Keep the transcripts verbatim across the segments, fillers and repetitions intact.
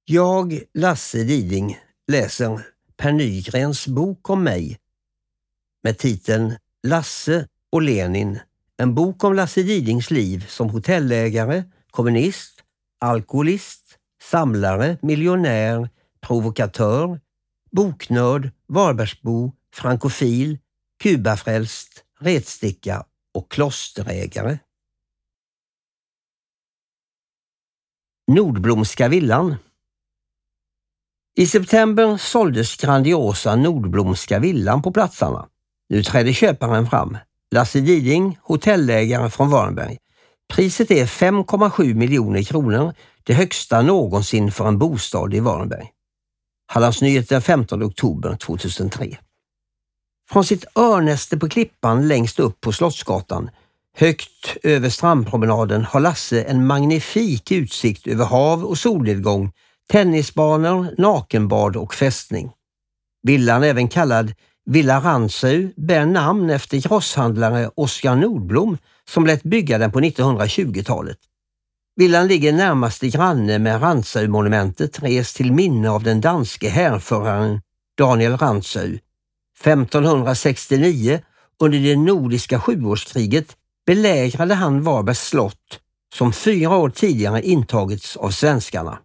Jag, Lasse Diding, läser Per Nygrens bok om mig med titeln Lasse och Lenin, en bok om Lasse Didings liv som hotellägare, kommunist, alkoholist, samlare, miljonär, provokatör, boknörd, Varbergsbo, frankofil, kubafrälst, retsticka och klosterägare. Nordblomska villan. I september såldes grandiosa Nordblomska villan på platserna. Nu trädde köparen fram. Lasse Diding, hotellägare från Varberg. Priset är fem komma sju miljoner kronor, det högsta någonsin för en bostad i Varberg. Hallandsnyheter den femtonde oktober tjugohundratre. Från sitt örnäste på klippan längst upp på Slottsgatan, högt över strandpromenaden, har Lasse en magnifik utsikt över hav och solnedgång, tennisbanor, nakenbad och fästning. Villan, även kallad Villa Rantzau, bär namn efter grosshandlare Oskar Nordblom som lät bygga den på nittonhundratjugotalet. Villan ligger närmaste granne med Rantzau-monumentet, rest till minne av den danske härföraren Daniel Rantzau. femtonhundrasextionio, under det nordiska sjuårskriget, belägrade han Varbergs slott som fyra år tidigare intagits av svenskarna.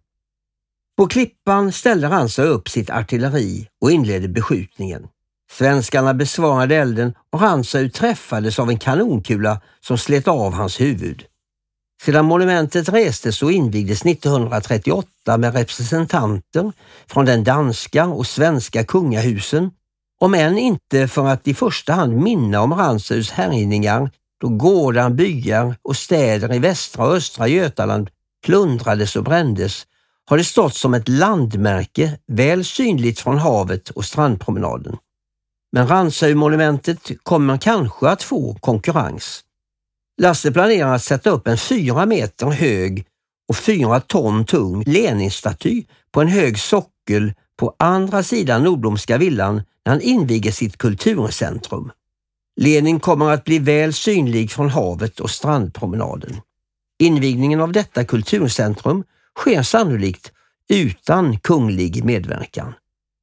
På klippan ställde Rantzau upp sitt artilleri och inledde beskjutningen. Svenskarna besvarade elden och Rantzau träffades av en kanonkula som slet av hans huvud. Sedan monumentet restes och invigdes nittonhundratrettioåtta med representanter från den danska och svenska kungahusen, om än inte för att i första hand minna om Rantzaus härjningar då gårdar, byar och städer i västra och östra Götaland plundrades och brändes, har det stått som ett landmärke väl synligt från havet och strandpromenaden. Men Rantzau-monumentet kommer kanske att få konkurrens. Lasse planerar att sätta upp en fyra meter hög och fyra ton tung Lenin-staty på en hög sockel på andra sidan Nordblomska villan när han inviger sitt kulturcentrum. Lenin kommer att bli väl synlig från havet och strandpromenaden. Invigningen av detta kulturcentrum sker sannolikt utan kunglig medverkan.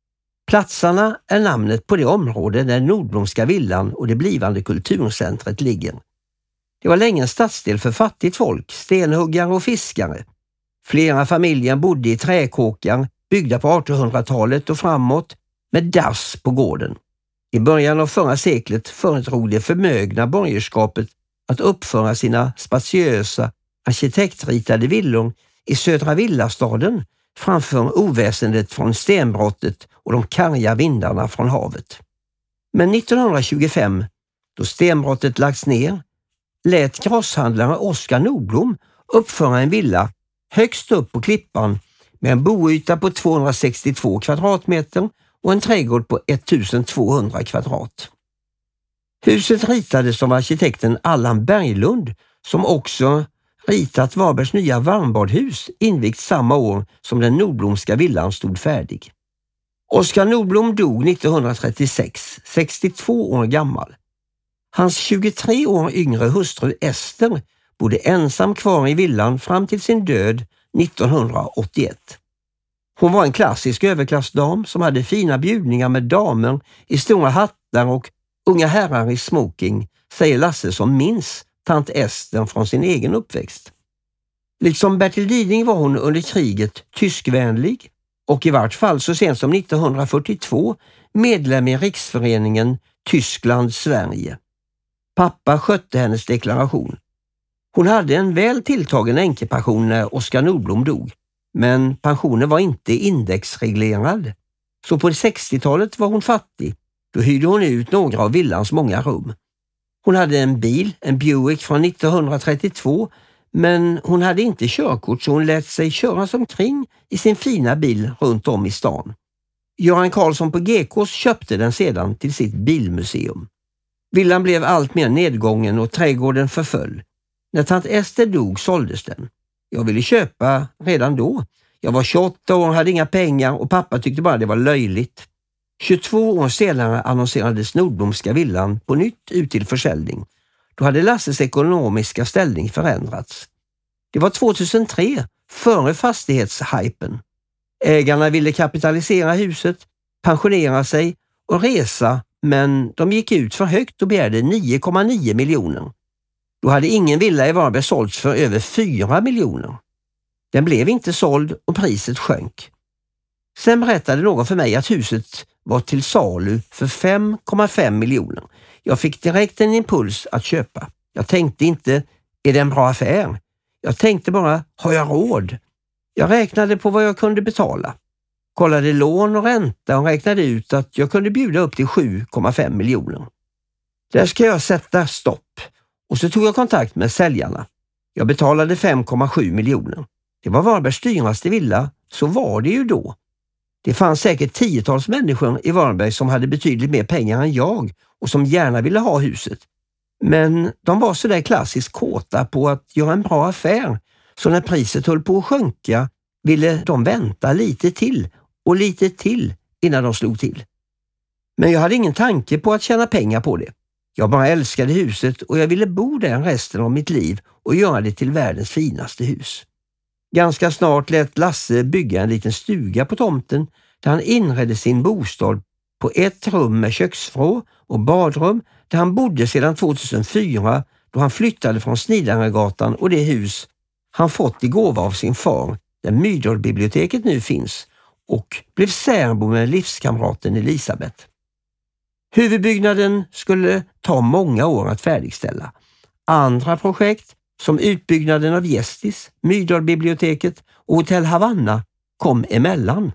Platserna är namnet på det område där Nordblomska villan och det blivande kulturcentret ligger. Det var länge en stadsdel för fattigt folk, stenhuggare och fiskare. Flera familjer bodde i träkåkar byggda på artonhundratalet och framåt med dass på gården. I början av förra seklet föredrog det förmögna borgerskapet att uppföra sina spatiösa, arkitektritade villor i södra villastaden framför oväsendet från stenbrottet och de karga vindarna från havet. Men nittonhundratjugofem, då stenbrottet lagts ner, lät grosshandlare Oskar Nordblom uppföra en villa högst upp på klippan med en boyta på tvåhundrasextiotvå kvadratmeter och en trädgård på ettusentvåhundra kvadrat. Huset ritades av arkitekten Allan Berglund, som också ritat Varbergs nya varmbadhus, invigt samma år som den Nordblomska villan stod färdig. Oskar Nordblom dog nittonhundratrettiosex, sextiotvå år gammal. Hans tjugotre år yngre hustru Ester bodde ensam kvar i villan fram till sin död nittonhundraåttioett. Hon var en klassisk överklassdam som hade fina bjudningar med damer i stora hattar och unga herrar i smoking, säger Lasse som minns tant Ester från sin egen uppväxt. Liksom Bertil Diding var hon under kriget tyskvänlig och i vart fall så sent som nittonhundrafyrtiotvå medlem i riksföreningen Tyskland-Sverige. Pappa skötte hennes deklaration. Hon hade en väl tilltagen änkepension när Oskar Nordblom dog, men pensionen var inte indexreglerad. Så på sextiotalet var hon fattig. Då hyrde hon ut några av villans många rum. Hon hade en bil, en Buick från nittonhundratrettiotvå, men hon hade inte körkort så hon lät sig köras omkring i sin fina bil runt om i stan. Göran Karlsson på G K:s köpte den sedan till sitt bilmuseum. Villan blev allt mer nedgången och trädgården förföll. När tant Ester dog såldes den. Jag ville köpa redan då. Jag var tjugoåtta år och hade inga pengar och pappa tyckte bara det var löjligt. tjugotvå år senare annonserades Nordblomska villan på nytt ut till försäljning. Då hade Lasses ekonomiska ställning förändrats. Det var tjugohundratre, före fastighetshypen. Ägarna ville kapitalisera huset, pensionera sig och resa, men de gick ut för högt och begärde nio komma nio miljoner. Då hade ingen villa i Varberg sålts för över fyra miljoner. Den blev inte såld och priset sjönk. Sen berättade någon för mig att huset var till salu för fem komma fem miljoner. Jag fick direkt en impuls att köpa. Jag tänkte inte, är det en bra affär? Jag tänkte bara, har jag råd? Jag räknade på vad jag kunde betala. Kollade lån och ränta och räknade ut att jag kunde bjuda upp till sju komma fem miljoner. Där ska jag sätta stopp. Och så tog jag kontakt med säljarna. Jag betalade fem komma sju miljoner. Det var Varbergs dyraste villa, så var det ju då. Det fanns säkert tiotals människor i Varberg som hade betydligt mer pengar än jag och som gärna ville ha huset. Men de var så där klassiskt kåta på att göra en bra affär, så när priset höll på att sjunka ville de vänta lite till och lite till innan de slog till. Men jag hade ingen tanke på att tjäna pengar på det. Jag bara älskade huset och jag ville bo där resten av mitt liv och göra det till världens finaste hus. Ganska snart lät Lasse bygga en liten stuga på tomten där han inredde sin bostad på ett rum med köksvrå och badrum där han bodde sedan tvåtusenfyra då han flyttade från Snidaregatan och det hus han fått i gåva av sin far där Myrdalbiblioteket nu finns och blev särbo med livskamraten Elisabeth. Huvudbyggnaden skulle ta många år att färdigställa. Andra projekt som utbyggnaden av Gästis, Myrdalbiblioteket och Hotell Havanna kom emellan.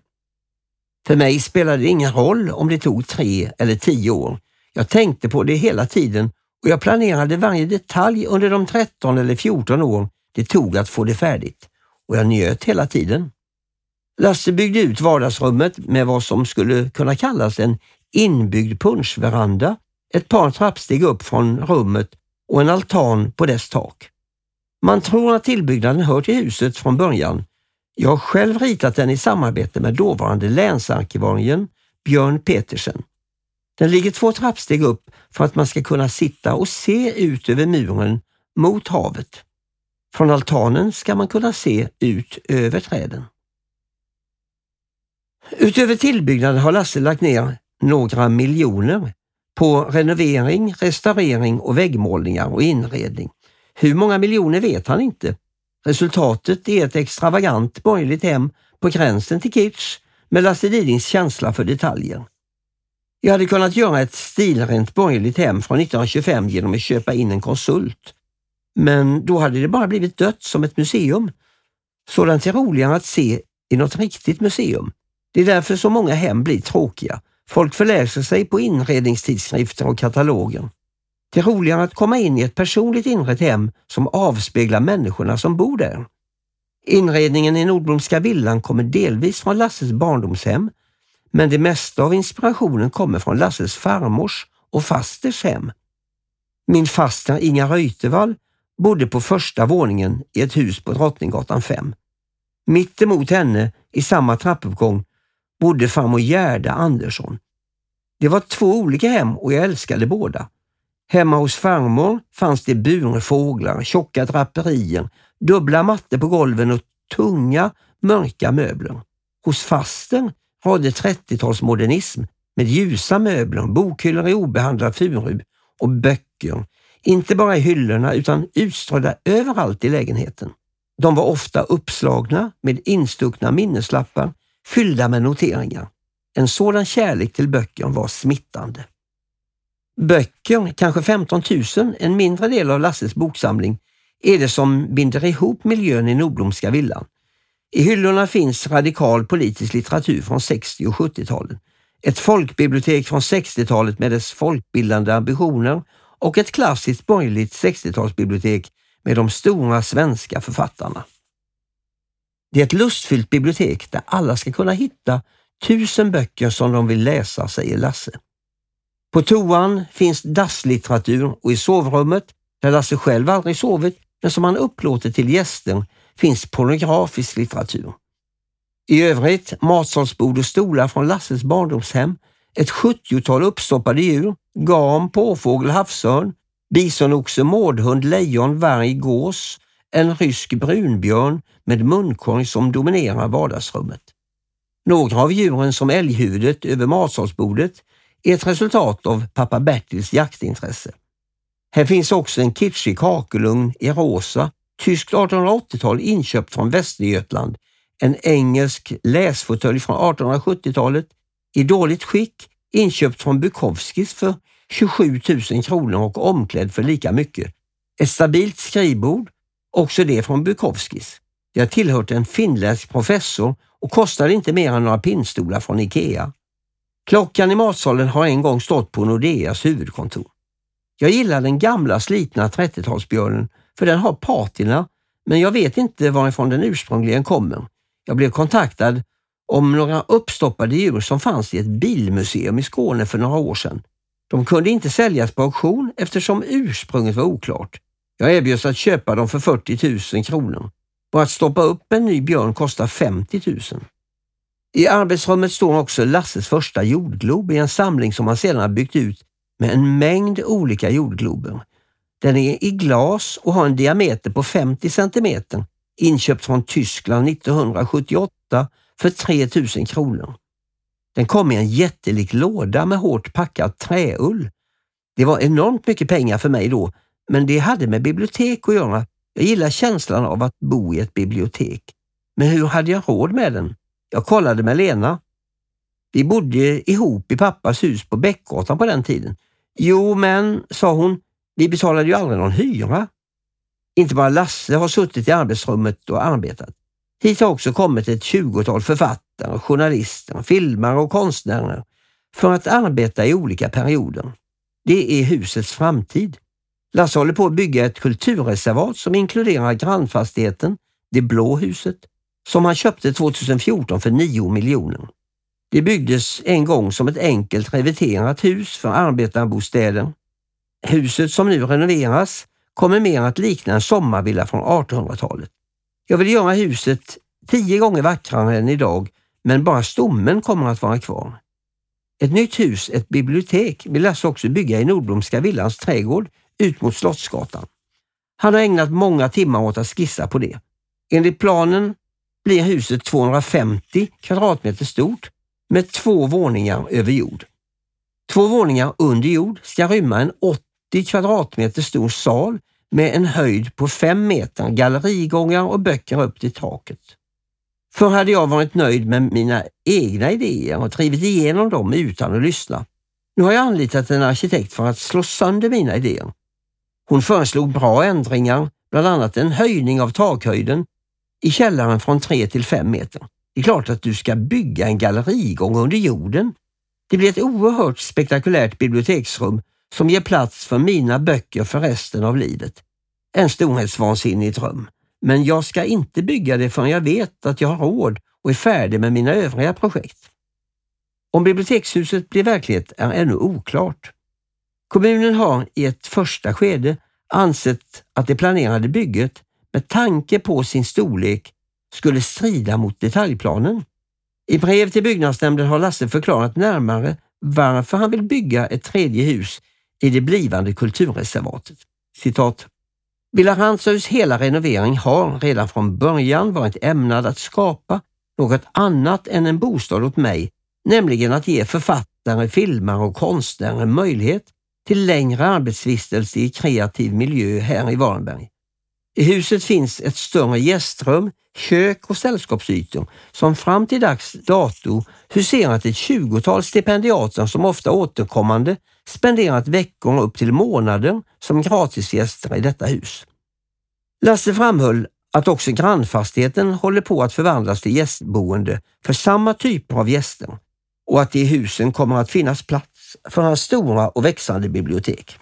För mig spelade det ingen roll om det tog tre eller tio år. Jag tänkte på det hela tiden och jag planerade varje detalj under de tretton eller fjorton år det tog att få det färdigt. Och jag njöt hela tiden. Lasse byggde ut vardagsrummet med vad som skulle kunna kallas en inbyggd punschveranda, ett par trappsteg upp från rummet och en altan på dess tak. Man tror att tillbyggnaden hör till huset från början. Jag har själv ritat den i samarbete med dåvarande länsarkivarien Björn Petersen. Den ligger två trappsteg upp för att man ska kunna sitta och se ut över muren mot havet. Från altanen ska man kunna se ut över träden. Utöver tillbyggnaden har Lasse lagt ner några miljoner på renovering, restaurering och väggmålningar och inredning. Hur många miljoner vet han inte. Resultatet är ett extravagant borgerligt hem på gränsen till kitsch med Lasse Didings känsla för detaljer. Jag hade kunnat göra ett stilrent borgerligt hem från nittonhundratjugofem genom att köpa in en konsult. Men då hade det bara blivit dött som ett museum. Sådant är roligare att se i något riktigt museum. Det är därför så många hem blir tråkiga. Folk förläser sig på inredningstidskrifter och kataloger. Det är roligare att komma in i ett personligt inrett hem som avspeglar människorna som bor där. Inredningen i Nordblomska villan kommer delvis från Lasses barndomshem, men det mesta av inspirationen kommer från Lasses farmors och fasters hem. Min faster Inga Reutervall bodde på första våningen i ett hus på Drottninggatan fem. Mitt emot henne i samma trappuppgång bodde farmor Gerda Andersson. Det var två olika hem och jag älskade båda. Hemma hos farmor fanns det burfåglar, tjocka draperier, dubbla mattor på golven och tunga, mörka möbler. Hos faster var det trettiotalsmodernism med ljusa möbler, bokhyllor i obehandlad furu och böcker. Inte bara i hyllorna utan utströdda överallt i lägenheten. De var ofta uppslagna med instuckna minneslappar fyllda med noteringar. En sådan kärlek till böcker var smittande. Böcker, kanske femton tusen, en mindre del av Lasses boksamling, är det som binder ihop miljön i Nordblomska villan. I hyllorna finns radikal politisk litteratur från sextio- och sjuttiotalet, ett folkbibliotek från sextiotalet med dess folkbildande ambitioner och ett klassiskt borgerligt sextiotalsbibliotek med de stora svenska författarna. Det är ett lustfyllt bibliotek där alla ska kunna hitta tusen böcker som de vill läsa, säger Lasse. På toan finns dasslitteratur och i sovrummet, där Lasse själv aldrig sovit men som han upplåter till gäster, finns pornografisk litteratur. I övrigt matsalsbord och stolar från Lasses barndomshem, ett sjuttiotal uppstoppade djur, gam, påfågel, havsörn, bisonoxe, mårdhund, lejon, varg, gås, en rysk brunbjörn med munkorg som dominerar vardagsrummet. Några av djuren som älghuvudet över matsalsbordet är ett resultat av pappa Bertils jaktintresse. Här finns också en kitschig kakelugn i rosa, tyskt artonhundraåttiotal inköpt från Västergötland, en engelsk läsfåtölj från artonhundrasjuttiotalet i dåligt skick, inköpt från Bukowskis för tjugosju tusen kronor och omklädd för lika mycket. Ett stabilt skrivbord, också det från Bukowskis. Det har tillhört en finländsk professor och kostade inte mer än några pinnstolar från Ikea. Klockan i matsalen har en gång stått på Nordeas huvudkontor. Jag gillar den gamla slitna trettiotalsbjörnen för den har patina, men jag vet inte varifrån den ursprungligen kommer. Jag blev kontaktad om några uppstoppade djur som fanns i ett bilmuseum i Skåne för några år sedan. De kunde inte säljas på auktion eftersom ursprunget var oklart. Jag erbjöds att köpa dem för fyrtio tusen kronor. Och att stoppa upp en ny björn kostar femtio tusen. I arbetsrummet står också Lasses första jordglob i en samling som han sedan har byggt ut med en mängd olika jordglober. Den är i glas och har en diameter på femtio centimeter, inköpt från Tyskland nittonhundrasjuttioåtta för tre tusen kronor. Den kom i en jättelik låda med hårt packad träull. Det var enormt mycket pengar för mig då, men det hade med bibliotek att göra. Jag gillar känslan av att bo i ett bibliotek. Men hur hade jag råd med den? Jag kollade med Lena. Vi bodde ihop i pappas hus på Bäckgatan på den tiden. Jo, men, sa hon, vi betalade ju aldrig någon hyra. Inte bara Lasse har suttit i arbetsrummet och arbetat. Hit har också kommit ett tjugotal författare, journalister, filmare och konstnärer för att arbeta i olika perioder. Det är husets framtid. Lasse håller på att bygga ett kulturreservat som inkluderar grannfastigheten, det blå huset, som han köpte tjugohundrafjorton för nio miljoner. Det byggdes en gång som ett enkelt reverterat hus för arbetarbostäder. Huset som nu renoveras kommer mer att likna en sommarvilla från artonhundratalet. Jag vill göra huset tio gånger vackrare än idag, men bara stommen kommer att vara kvar. Ett nytt hus, ett bibliotek, vill Lasse också bygga i Nordblomska villans trädgård ut mot Slottsgatan. Han har ägnat många timmar åt att skissa på det. Enligt planen blir huset tvåhundrafemtio kvadratmeter stort med två våningar över jord. Två våningar under jord ska rymma en åttio kvadratmeter stor sal med en höjd på fem meter, gallerigångar och böcker upp till taket. Förr hade jag varit nöjd med mina egna idéer och trivit igenom dem utan att lyssna. Nu har jag anlitat en arkitekt för att slå sönder mina idéer. Hon föreslog bra ändringar, bland annat en höjning av takhöjden i källaren från tre till fem meter. Det är klart att du ska bygga en gallerigång under jorden. Det blir ett oerhört spektakulärt biblioteksrum som ger plats för mina böcker för resten av livet. En storhetsvansinnig dröm. Men jag ska inte bygga det förrän jag vet att jag har råd och är färdig med mina övriga projekt. Om bibliotekshuset blir verklighet är ännu oklart. Kommunen har i ett första skede ansett att det planerade bygget med tanke på sin storlek skulle strida mot detaljplanen. I brev till byggnadsnämnden har Lasse förklarat närmare varför han vill bygga ett tredje hus i det blivande kulturreservatet. Citat. Villa Rantzau's hela renovering har redan från början varit ämnad att skapa något annat än en bostad åt mig, nämligen att ge författare, filmare och konstnärer möjlighet till längre arbetsvistelse i kreativ miljö här i Varberg. I huset finns ett större gästrum, kök och sällskapsytor som fram till dags dato huserat ett tjugotal stipendiater som ofta återkommande spenderat veckor upp till månader som gratisgäster i detta hus. Lasse framhöll att också grannfastigheten håller på att förvandlas till gästboende för samma typer av gäster och att det i husen kommer att finnas plats för hans stora och växande bibliotek.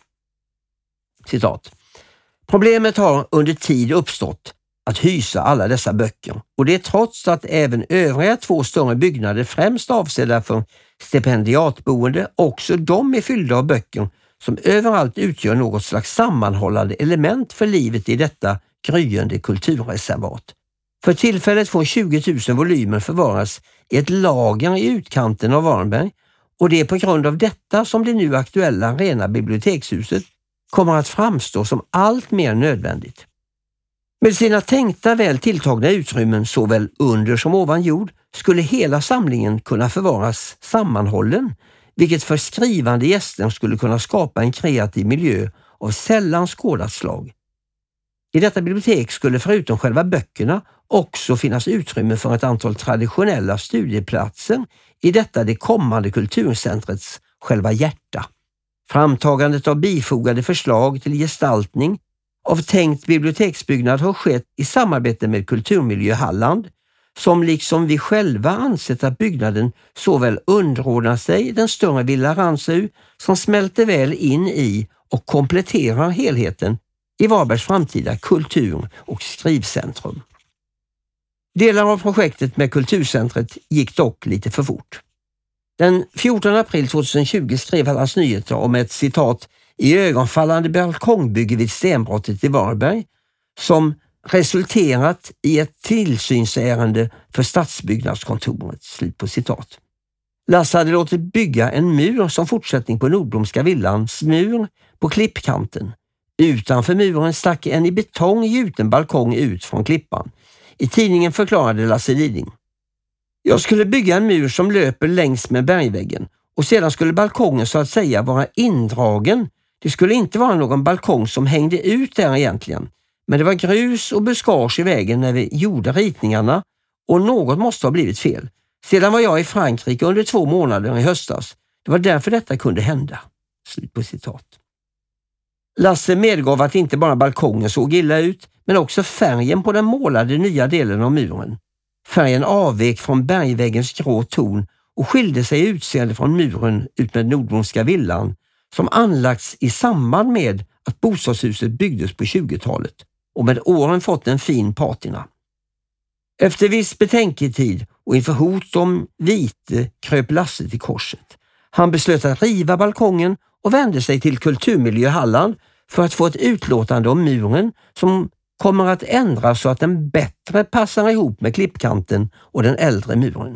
Citat. Problemet har under tid uppstått att hysa alla dessa böcker och det är trots att även övriga två större byggnader främst avsedda för stipendiatboende också de är fyllda av böcker som överallt utgör något slags sammanhållande element för livet i detta gryende kulturreservat. För tillfället får tjugo tusen volymer förvaras i ett lager i utkanten av Varberg och det är på grund av detta som det nu aktuella rena bibliotekshuset kommer att framstå som allt mer nödvändigt. Med sina tänkta väl tilltagna utrymmen såväl under som ovan jord skulle hela samlingen kunna förvaras sammanhållen, vilket för skrivande gäster skulle kunna skapa en kreativ miljö av sällan skådat slag. I detta bibliotek skulle förutom själva böckerna också finnas utrymme för ett antal traditionella studieplatser i detta det kommande kulturcentrets själva hjärta. Framtagandet av bifogade förslag till gestaltning av tänkt biblioteksbyggnad har skett i samarbete med Kulturmiljö Halland, som liksom vi själva ansett att byggnaden såväl underordnar sig den större Villa Ransau som smälter väl in i och kompletterar helheten i Varbergs framtida kultur- och skrivcentrum. Delar av projektet med kulturcentret gick dock lite för fort. Den fjortonde april tjugohundratjugo skrev Hallands Nyheter om ett citat i ögonfallande balkongbygge vid Stenbrottet i Varberg som resulterat i ett tillsynsärende för stadsbyggnadskontoret. Slut på citat. Lasse hade låtit bygga en mur som fortsättning på Nordblomska villans mur på klippkanten. Utanför muren stack en i betong gjuten balkong ut från klippan. I tidningen förklarade Lasse Liding: jag skulle bygga en mur som löper längs med bergväggen och sedan skulle balkongen så att säga vara indragen. Det skulle inte vara någon balkong som hängde ut där egentligen, men det var grus och buskage i vägen när vi gjorde ritningarna och något måste ha blivit fel. Sedan var jag i Frankrike under två månader i höstas. Det var därför detta kunde hända. Slut på citat. Lasse medgav att inte bara balkongen såg illa ut, men också färgen på den målade nya delen av muren. Färgen avvek från bergväggens grå ton och skilde sig i utseende från muren ut med Nordblomska villan som anlagts i samband med att bostadshuset byggdes på tjugotalet och med åren fått en fin patina. Efter viss betänketid och inför hot om vite kröp Lasse till korset. Han beslöt att riva balkongen och vände sig till Kulturmiljö Halland för att få ett utlåtande om muren som kommer att ändras så att den bättre passar ihop med klippkanten och den äldre muren.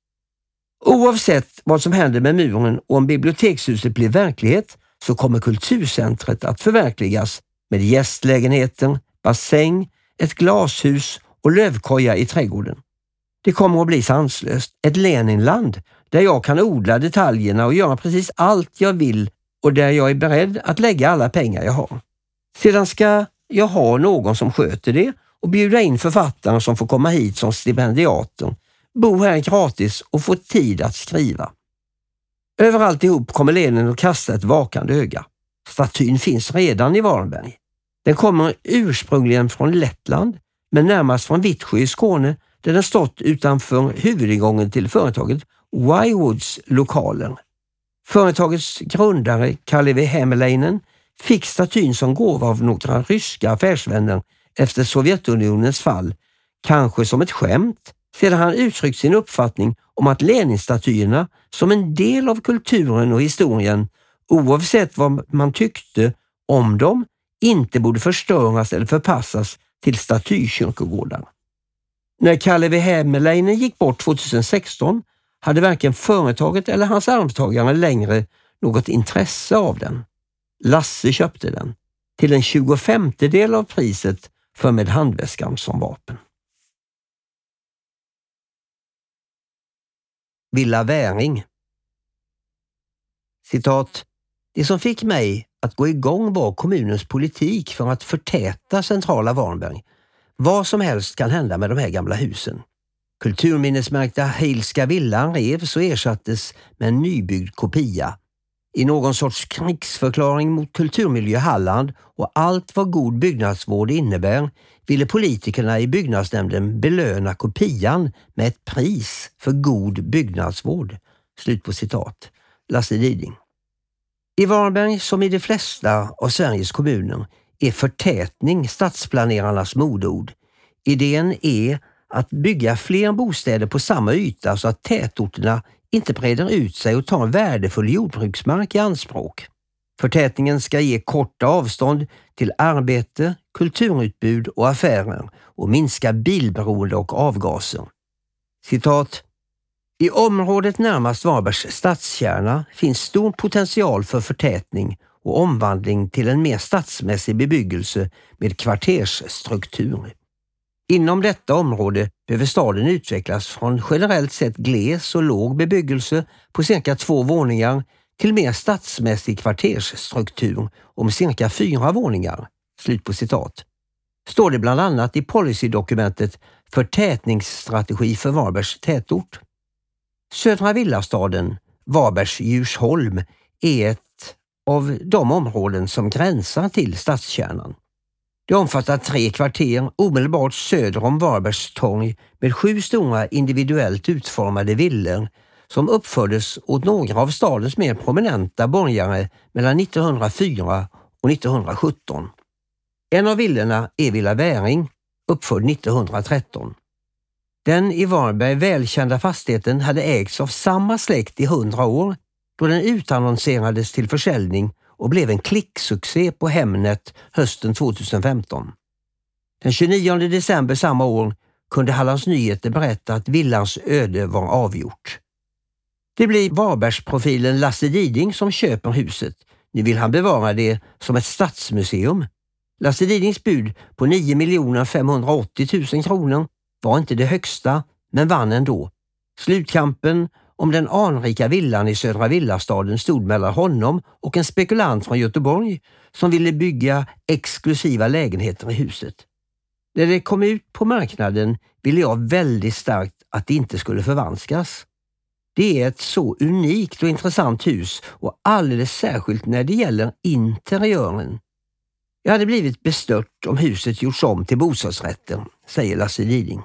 Oavsett vad som händer med muren och om bibliotekshuset blir verklighet så kommer kulturcentret att förverkligas med gästlägenheter, bassäng, ett glashus och lövkoja i trädgården. Det kommer att bli sanslöst, ett Leninland där jag kan odla detaljerna och göra precis allt jag vill och där jag är beredd att lägga alla pengar jag har. Sedan ska jag ha någon som sköter det och bjuda in författaren som får komma hit som stipendiater, bo här gratis och få tid att skriva. Överallt ihop kommer Lenin att kasta ett vakande öga. Statyn finns redan i Varberg. Den kommer ursprungligen från Lettland, men närmast från Vittsjö i Skåne där den stått utanför huvudingången till företaget Wywoods lokaler. Företagets grundare Kalevi Hämäläinen fick statyn som gåva av några ryska affärsvänner efter Sovjetunionens fall, kanske som ett skämt, sedan han uttryckt sin uppfattning om att Lenin-statyerna som en del av kulturen och historien, oavsett vad man tyckte om dem, inte borde förstöras eller förpassas till statykyrkogårdar. När Kalevi Hämäläinen gick bort tjugohundrasexton hade varken företaget eller hans arvtagare längre något intresse av den. Lasse köpte den till en tjugofemte del av priset för med handväskan som vapen. Villa Väring. Citat: det som fick mig att gå igång var kommunens politik för att förtäta centrala Varberg. Vad som helst kan hända med de här gamla husen. Kulturminnesmärkta Heilska villan revs och ersattes med en nybyggd kopia. I någon sorts krigsförklaring mot Kulturmiljö Halland och allt vad god byggnadsvård innebär ville politikerna i byggnadsnämnden belöna kopian med ett pris för god byggnadsvård. Slut på citat. Lasse Liding. I Varberg som i de flesta av Sveriges kommuner är förtätning stadsplanerarnas modord. Idén är att bygga fler bostäder på samma yta så att tätorterna inte breder ut sig och tar värdefull jordbruksmark i anspråk. Förtätningen ska ge korta avstånd till arbete, kulturutbud och affärer och minska bilberoende och avgaser. Citat: i området närmast Varbergs stadskärna finns stor potential för förtätning och omvandling till en mer stadsmässig bebyggelse med kvartersstruktur. Inom detta område behöver staden utvecklas från generellt sett gles och låg bebyggelse på cirka två våningar till mer stadsmässig kvartersstruktur om cirka fyra våningar. Slut på citat. Står det bland annat i policydokumentet för tätningsstrategi för Varbergs tätort. Södra Villastaden, Varbergs Djursholm, är ett av de områden som gränsar till stadskärnan. Det omfattar tre kvarter omedelbart söder om Varbergs torg med sju stora individuellt utformade villor som uppfördes åt några av stadens mer prominenta borgare mellan nittonhundrafyra och nittonhundrasjutton. En av villorna är Villa Väring, uppförd nittonhundratretton. Den i Varberg välkända fastigheten hade ägts av samma släkt i hundra år då den utannonserades till försäljning och blev en klicksuccé på Hemnet hösten tjugohundrafemton. Den tjugonionde december samma år kunde Hallands Nyheter berätta att villans öde var avgjort. Det blir Varbergsprofilen Lasse Diding som köper huset. Nu vill han bevara det som ett stadsmuseum. Lasse Didings bud på nio miljoner femhundraåttio tusen kronor var inte det högsta, men vann ändå. Slutkampen om den anrika villan i Södra Villastaden stod mellan honom och en spekulant från Göteborg som ville bygga exklusiva lägenheter i huset. När det kom ut på marknaden ville jag väldigt starkt att det inte skulle förvanskas. Det är ett så unikt och intressant hus och alldeles särskilt när det gäller interiören. Jag hade blivit bestört om huset gjorts om till bostadsrätter, säger Lasse Diding.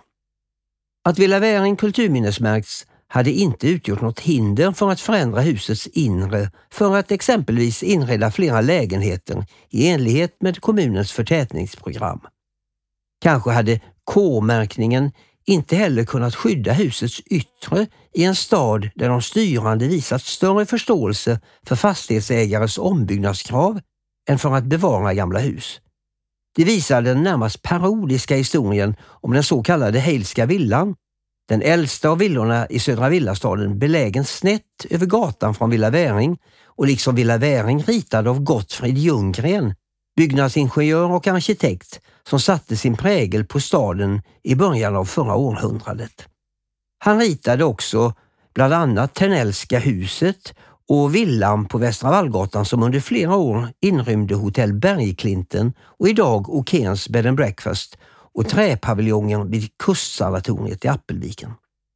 Att Villa Väring kulturminnesmärks hade inte utgjort något hinder för att förändra husets inre för att exempelvis inreda flera lägenheter i enlighet med kommunens förtätningsprogram. Kanske hade K-märkningen inte heller kunnat skydda husets yttre i en stad där de styrande visat större förståelse för fastighetsägares ombyggnadskrav än för att bevara gamla hus. Det visar den närmast parodiska historien om den så kallade Heilska villan, den äldsta av villorna i Södra Villastaden belägen snett över gatan från Villa Väring och liksom Villa Väring ritad av Gottfrid Ljunggren, byggnadsingenjör och arkitekt som satte sin prägel på staden i början av förra århundradet. Han ritade också bland annat Ternellska huset och villan på Västra Vallgatan som under flera år inrymde hotell Bergklinten och idag Okens Bed and Breakfast och träpaviljongen vid kustsanatoriet i Appelviken.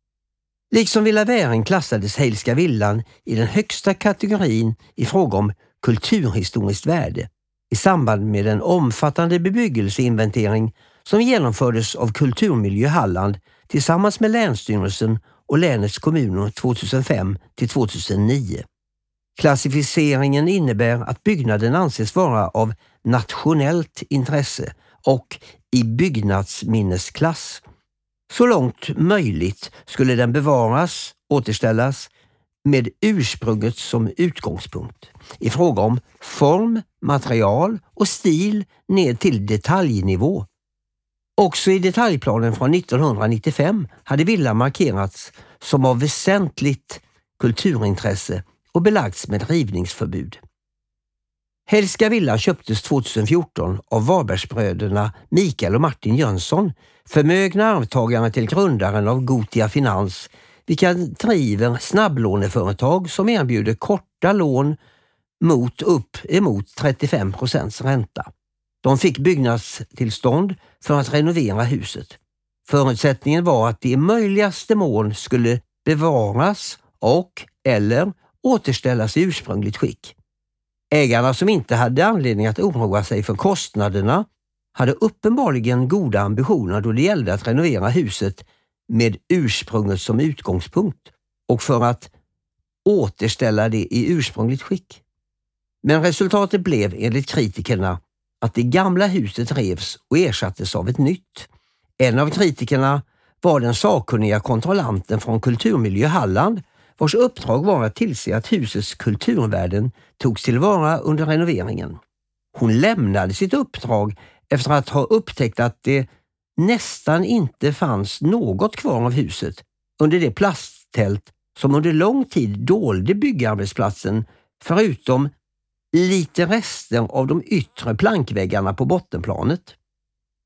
Liksom Villa Väring klassades Heilska villan i den högsta kategorin i fråga om kulturhistoriskt värde i samband med en omfattande bebyggelseinventering som genomfördes av Kulturmiljö Halland tillsammans med Länsstyrelsen och länets kommuner tjugohundrafem till tjugohundranio. Klassificeringen innebär att byggnaden anses vara av nationellt intresse och i byggnadsminnesklass. Så långt möjligt skulle den bevaras, återställas med ursprunget som utgångspunkt i fråga om form, material och stil ned till detaljnivå. Också i detaljplanen från nittonhundranittiofem hade villan markerats som av väsentligt kulturintresse och belagts med rivningsförbud. Heilska villan köptes tjugohundrafjorton av Varbergsbröderna Mikael och Martin Jönsson, förmögna arvtagare till grundaren av Gotia Finans, vilka driver snabblåneföretag som erbjuder korta lån mot upp emot trettiofem procents ränta. De fick byggnadstillstånd för att renovera huset. Förutsättningen var att det i möjligaste mån skulle bevaras och eller återställas i ursprungligt skick. Ägarna som inte hade anledning att oroa sig för kostnaderna hade uppenbarligen goda ambitioner då det gällde att renovera huset med ursprunget som utgångspunkt och för att återställa det i ursprungligt skick. Men resultatet blev enligt kritikerna att det gamla huset revs och ersattes av ett nytt. En av kritikerna var den sakkunniga kontrollanten från Kulturmiljö Halland, vars uppdrag var att tillse att husets kulturvärden togs tillvara under renoveringen. Hon lämnade sitt uppdrag efter att ha upptäckt att det nästan inte fanns något kvar av huset under det plasttält som under lång tid dolde byggarbetsplatsen förutom lite rester av de yttre plankväggarna på bottenplanet.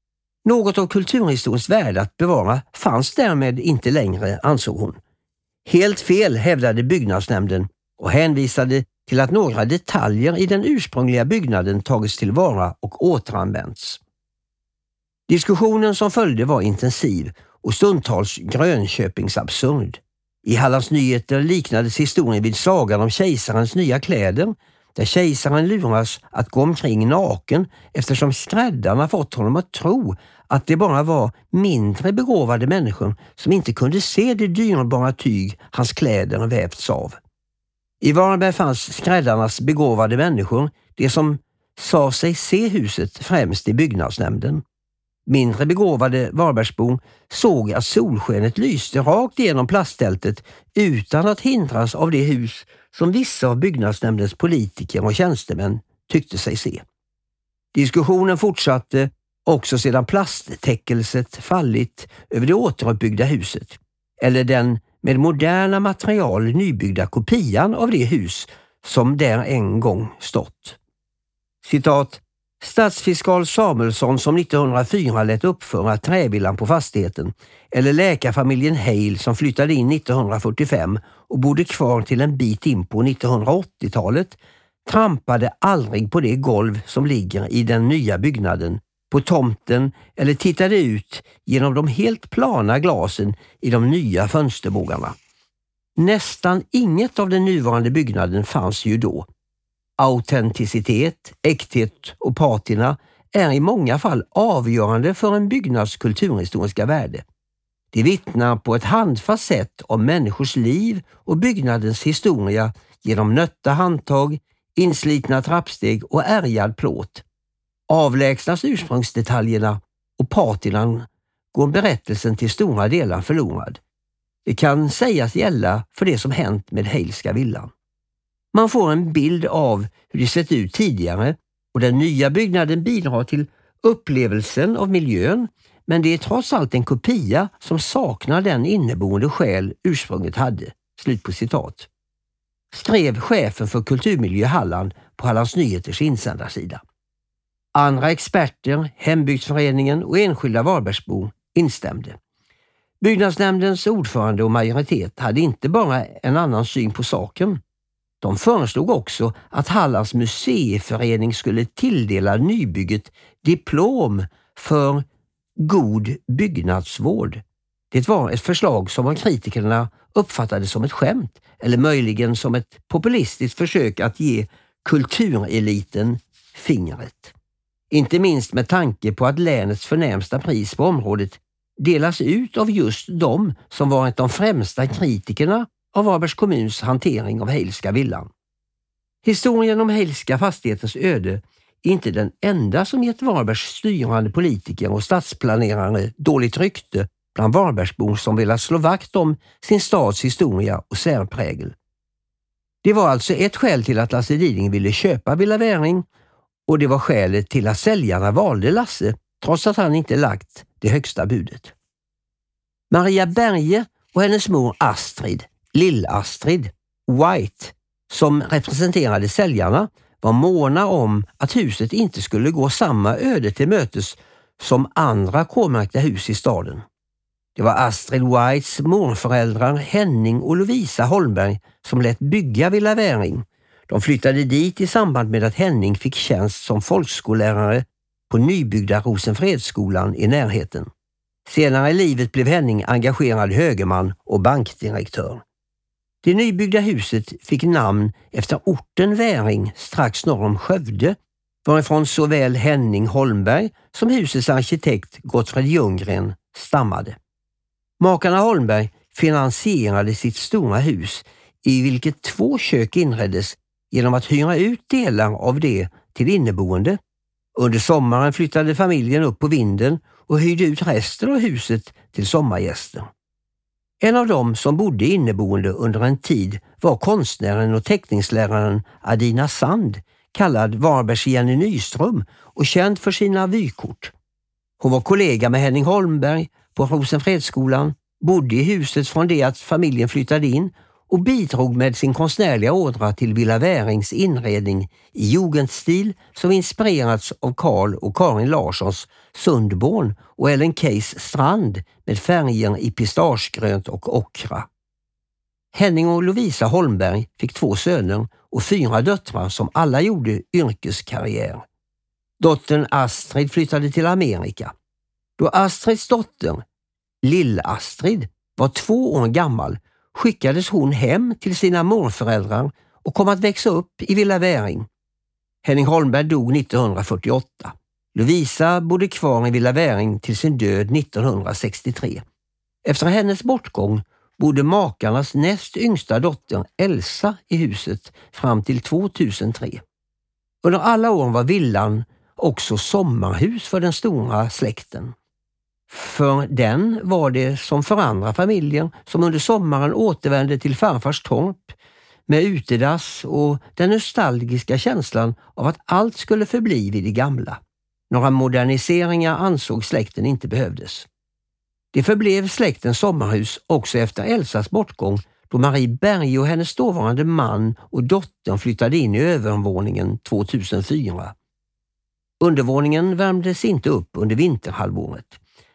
Något av kulturhistoriskt värde att bevara fanns därmed inte längre, ansåg hon. Helt fel, hävdade byggnadsnämnden och hänvisade till att några detaljer i den ursprungliga byggnaden tagits tillvara och återanvänts. Diskussionen som följde var intensiv och stundtals Grönköpingsabsurd. I Hallands Nyheter liknades historien vid sagan om kejsarens nya kläder, där kejsaren luras att gå omkring naken eftersom skräddarna fått honom att tro att det bara var mindre begåvade människor som inte kunde se det dyrbara tyg hans kläder vävts av. I Varberg fanns skräddarnas begåvade människor, det som sa sig se huset främst i byggnadsnämnden. Mindre begåvade Varbergsbor såg att solskenet lyste rakt igenom plasttältet utan att hindras av det hus som vissa av byggnadsnämndens politiker och tjänstemän tyckte sig se. Diskussionen fortsatte också sedan plasttäckelset fallit över det återuppbyggda huset, eller den med moderna material nybyggda kopian av det hus som där en gång stått. Citat: Stadsfiskal Samuelsson som nittonhundrafyra lät uppföra trävillan på fastigheten, eller läkarfamiljen Hale som flyttade in nittonhundrafyrtiofem och bodde kvar till en bit in på nittonhundraåttiotalet, trampade aldrig på det golv som ligger i den nya byggnaden, på tomten eller tittade ut genom de helt plana glasen i de nya fönsterbågarna. Nästan inget av den nuvarande byggnaden fanns ju då. Autenticitet, äkthet och patina är i många fall avgörande för en byggnads kulturhistoriska värde. Det vittnar på ett handfast sätt om människors liv och byggnadens historia genom nötta handtag, inslitna trappsteg och ärgad plåt. Avlägsnas ursprungsdetaljerna och patinan går berättelsen till stora delar förlorad. Det kan sägas gälla för det som hänt med Halska villan. Man får en bild av hur det sett ut tidigare och den nya byggnaden bidrar till upplevelsen av miljön, men det är trots allt en kopia som saknar den inneboende själ ursprunget hade. Slut på citat. Skrev chefen för kulturmiljö Halland på Hallands Nyheters insändarsida. Andra experter, hembygdsföreningen och enskilda Varbergsbor instämde. Byggnadsnämndens ordförande och majoritet hade inte bara en annan syn på saken. De föreslog också att Hallands museiförening skulle tilldela nybygget diplom för god byggnadsvård. Det var ett förslag som av kritikerna uppfattade som ett skämt eller möjligen som ett populistiskt försök att ge kultureliten fingret. Inte minst med tanke på att länets förnämsta pris på området delas ut av just de som varit de främsta kritikerna av Varbergs kommuns hantering av Halska villan. Historien om Halska fastighetens öde är inte den enda som gett Varbergs styrande politiker och stadsplanerare dåligt rykte bland Varbergsbor som velat slå vakt om sin stads historia och särprägel. Det var alltså ett skäl till att Lasse Diding ville köpa Villa Väring, och det var skälet till att säljarna valde Lasse trots att han inte lagt det högsta budet. Maria Berge och hennes mor Astrid, Lill-Astrid White, som representerade säljarna, var måna om att huset inte skulle gå samma öde till mötes som andra K-märkta hus i staden. Det var Astrid Whites morföräldrar Henning och Lovisa Holmberg som lät bygga Villa Väring. De flyttade dit i samband med att Henning fick tjänst som folkskollärare på nybyggda Rosenfredsskolan i närheten. Senare i livet blev Henning engagerad högerman och bankdirektör. Det nybyggda huset fick namn efter orten Väring strax norr om Skövde, varifrån såväl Henning Holmberg som husets arkitekt Gottfred Ljunggren stammade. Makarna Holmberg finansierade sitt stora hus, i vilket två kök inreddes, genom att hyra ut delar av det till inneboende. Under sommaren flyttade familjen upp på vinden och hyrde ut resten av huset till sommargäster. En av dem som bodde inneboende under en tid var konstnären och teckningsläraren Adina Sand, kallad Varbergs Jenny Nyström och känd för sina vykort. Hon var kollega med Henning Holmberg på Rosenfredsskolan, bodde i huset från det att familjen flyttade in och bidrog med sin konstnärliga ådra till Villa Värings inredning i jugendstil som inspirerats av Carl och Karin Larssons Sundborn och Ellen Keys Strand med färger i pistagegrönt och ockra. Henning och Lovisa Holmberg fick två söner och fyra döttrar som alla gjorde yrkeskarriär. Dottern Astrid flyttade till Amerika. Då Astrids dotter, Lill-Astrid, var två år gammal skickades hon hem till sina morföräldrar och kom att växa upp i Villa Väring. Henning Holmberg dog nittonhundrafyrtioåtta. Lovisa bodde kvar i Villa Väring till sin död nittonhundrasextiotre. Efter hennes bortgång bodde makarnas näst yngsta dotter Elsa i huset fram till tvåtusentre. Under alla år var villan också sommarhus för den stora släkten. För den var det som för andra familjer som under sommaren återvände till farfars torp med utedass och den nostalgiska känslan av att allt skulle förbli vid det gamla. Några moderniseringar ansåg släkten inte behövdes. Det förblev släktens sommarhus också efter Elsas bortgång då Marie Berge och hennes dåvarande man och dottern flyttade in i övervåningen tvåtusenfyra. Undervåningen värmdes inte upp under vinterhalvåret.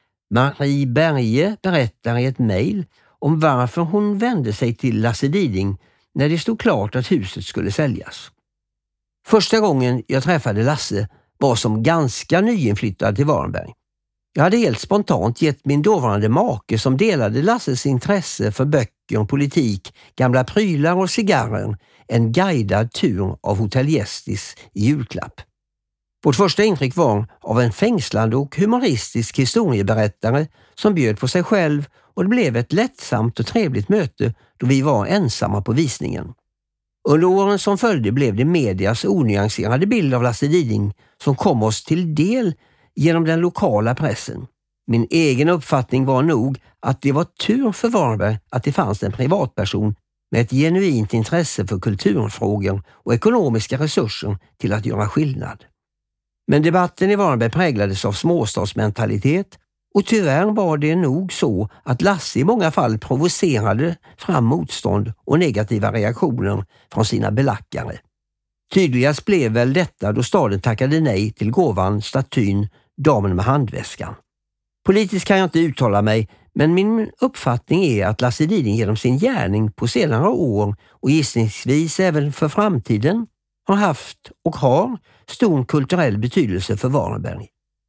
Marie Berge berättar i ett mejl om varför hon vände sig till Lasse Diding när det stod klart att huset skulle säljas. Första gången jag träffade Lasse var som ganska nyinflyttad till Varnberg. Jag hade helt spontant gett min dåvarande make som delade Lasses intresse för böcker, politik, gamla prylar och cigarrer en guidad tur av Hotell Gästis i julklapp. Vårt första intryck var av en fängslande och humoristisk historieberättare som bjöd på sig själv och det blev ett lättsamt och trevligt möte då vi var ensamma på visningen. Under åren som följde blev det medias onyanserade bild av Lasse Diding som kom oss till del genom den lokala pressen. Min egen uppfattning var nog att det var tur för Varberg att det fanns en privatperson med ett genuint intresse för kulturfrågor och ekonomiska resurser till att göra skillnad. Men debatten i Varberg präglades av småstadsmentalitet och tyvärr var det nog så att Lasse i många fall provocerade fram motstånd och negativa reaktioner från sina belackare. Tydligast blev väl detta då staden tackade nej till gåvan statyn Damen med handväskan. Politiskt kan jag inte uttala mig, men min uppfattning är att Lasse Diding genom sin gärning på senare år och gissningsvis även för framtiden har haft och har stor kulturell betydelse för Varberg.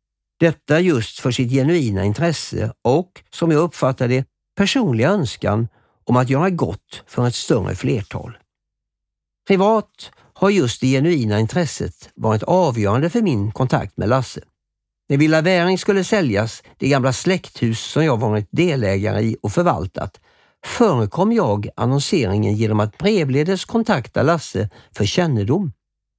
Detta just för sitt genuina intresse och, som jag uppfattar det, personliga önskan om att göra gott för ett större flertal. Privat har just det genuina intresset varit avgörande för min kontakt med Lasse. När Villa Väring skulle säljas, det gamla släkthus som jag varit delägare i och förvaltat, förekom jag annonseringen genom att brevledes kontakta Lasse för kännedom.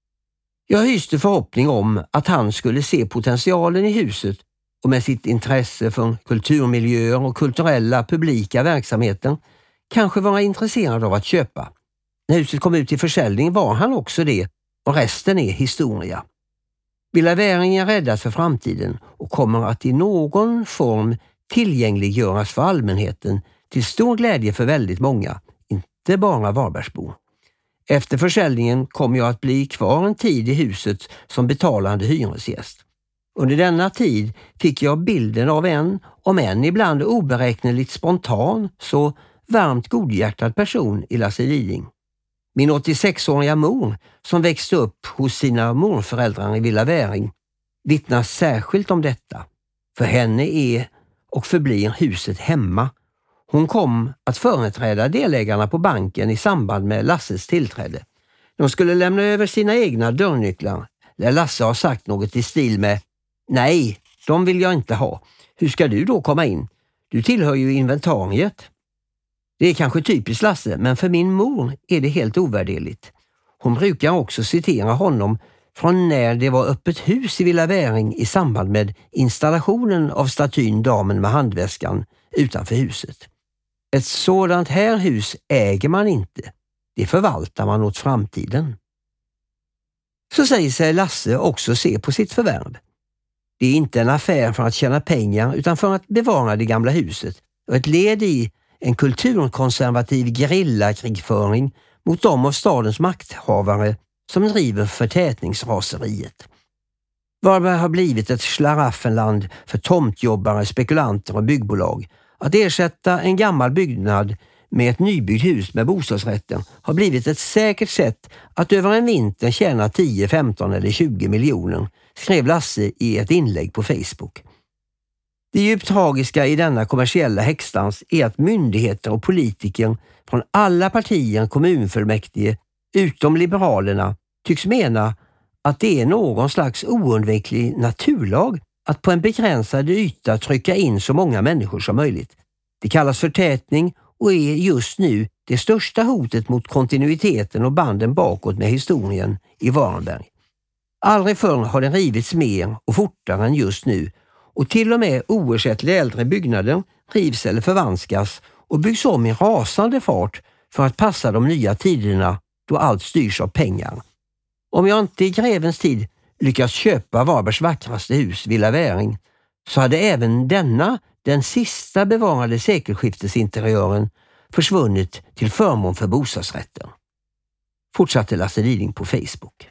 Jag hyste förhoppning om att han skulle se potentialen i huset och med sitt intresse för kulturmiljöer och kulturella publika verksamheter kanske vara intresserad av att köpa. När huset kom ut till försäljning var han också det och resten är historia. Villa Väring är räddad för framtiden och kommer att i någon form tillgängliggöras för allmänheten till stor glädje för väldigt många, inte bara Varbergsbor. Efter försäljningen kommer jag att bli kvar en tid i huset som betalande hyresgäst. Under denna tid fick jag bilden av en, om än ibland oberäkneligt spontan, så varmt godhjärtad person i Lasse Diding. Min åttiosex-åriga mor, som växte upp hos sina morföräldrar i Villa Väring, vittnar särskilt om detta. För henne är och förblir huset hemma. Hon kom att företräda delägarna på banken i samband med Lasses tillträde. De skulle lämna över sina egna dörrnycklar, där Lasse har sagt något i stil med "Nej, de vill jag inte ha. Hur ska du då komma in? Du tillhör ju inventariet." Det är kanske typiskt Lasse, men för min mor är det helt ovärderligt. Hon brukar också citera honom från när det var öppet hus i Villa Väring i samband med installationen av statyn Damen med handväskan utanför huset. Ett sådant här hus äger man inte. Det förvaltar man åt framtiden. Så säger sig Lasse också se på sitt förvärv. Det är inte en affär för att tjäna pengar utan för att bevara det gamla huset och ett led i en kulturkonservativ gerillakrigföring mot de av stadens makthavare som driver förtätningsraseriet. Varberg har blivit ett slaraffenland för tomtjobbare, spekulanter och byggbolag. Att ersätta en gammal byggnad med ett nybyggd hus med bostadsrätter har blivit ett säkert sätt att över en vinter tjäna tio, femton eller tjugo miljoner, skrev Lasse i ett inlägg på Facebook. Det djupt tragiska i denna kommersiella häxdans är att myndigheter och politiker från alla partier, kommunfullmäktige, utom Liberalerna, tycks mena att det är någon slags oundviklig naturlag att på en begränsad yta trycka in så många människor som möjligt. Det kallas förtätning och är just nu det största hotet mot kontinuiteten och banden bakåt med historien i Varberg. Aldrig förr har den rivits mer och fortare än just nu, och till och med oersättliga äldre byggnader rivs eller förvanskas och byggs om i rasande fart för att passa de nya tiderna då allt styrs av pengar. Om jag inte i grevens tid lyckats köpa Varbergs vackraste hus, Villa Väring, så hade även denna, den sista bevarade sekelskiftesinteriören, försvunnit till förmån för bostadsrätten. Fortsatte Lasse Liding på Facebook.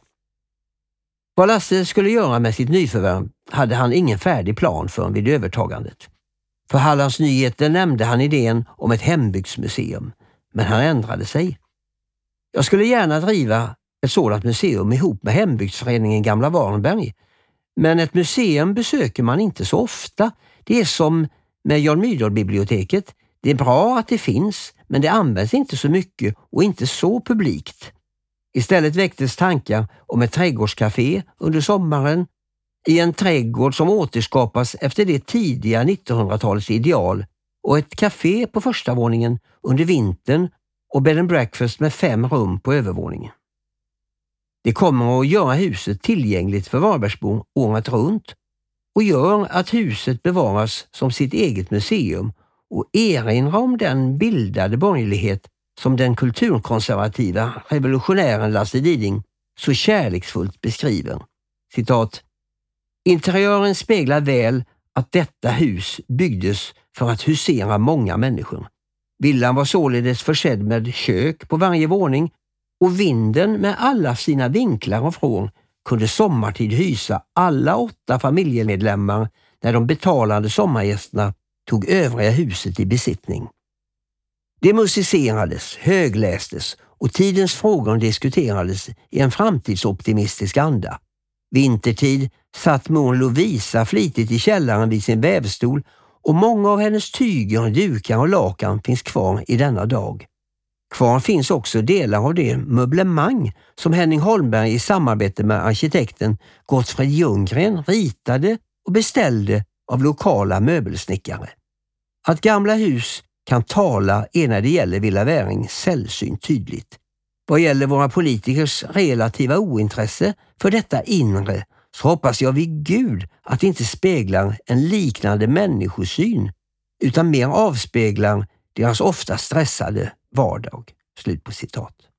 Vad Lasse skulle göra med sitt nyförvärv hade han ingen färdig plan för vid övertagandet. För Hallands Nyheter nämnde han idén om ett hembygdsmuseum, men han ändrade sig. Jag skulle gärna driva ett sådant museum ihop med hembygdsföreningen Gamla Varberg, men ett museum besöker man inte så ofta. Det är som med Jan Myrdal-biblioteket. Det är bra att det finns, men det används inte så mycket och inte så publikt. Istället väcktes tankar om ett trädgårdscafé under sommaren i en trädgård som återskapas efter det tidiga nittonhundratalets ideal, och ett café på första våningen under vintern och bed and breakfast med fem rum på övervåningen. Det kommer att göra huset tillgängligt för Varbergsbor året runt och gör att huset bevaras som sitt eget museum och erinrar om den bildade borgerlighet som den kulturkonservativa revolutionären Lasse Liding så kärleksfullt beskriver. Citat: interiören speglar väl att detta hus byggdes för att husera många människor. Villan var således försedd med kök på varje våning, och vinden med alla sina vinklar och vrår kunde sommartid hysa alla åtta familjemedlemmar när de betalande sommargästerna tog övriga huset i besittning. Det musicerades, höglästes och tidens frågor diskuterades i en framtidsoptimistisk anda. Vintertid satt mor Lovisa flitigt i källaren vid sin vävstol, och många av hennes tyger, dukar och lakan finns kvar i denna dag. Kvar finns också delar av det möblemang som Henning Holmberg i samarbete med arkitekten Gottfrid Ljunggren ritade och beställde av lokala möbelsnickare. Att gamla hus kan tala är när det gäller Villa Väring sällsynt tydligt. Vad gäller våra politikers relativa ointresse för detta inre, så hoppas jag vid Gud att det inte speglar en liknande människosyn, utan mer avspeglar deras ofta stressade vardag. Slut på citat.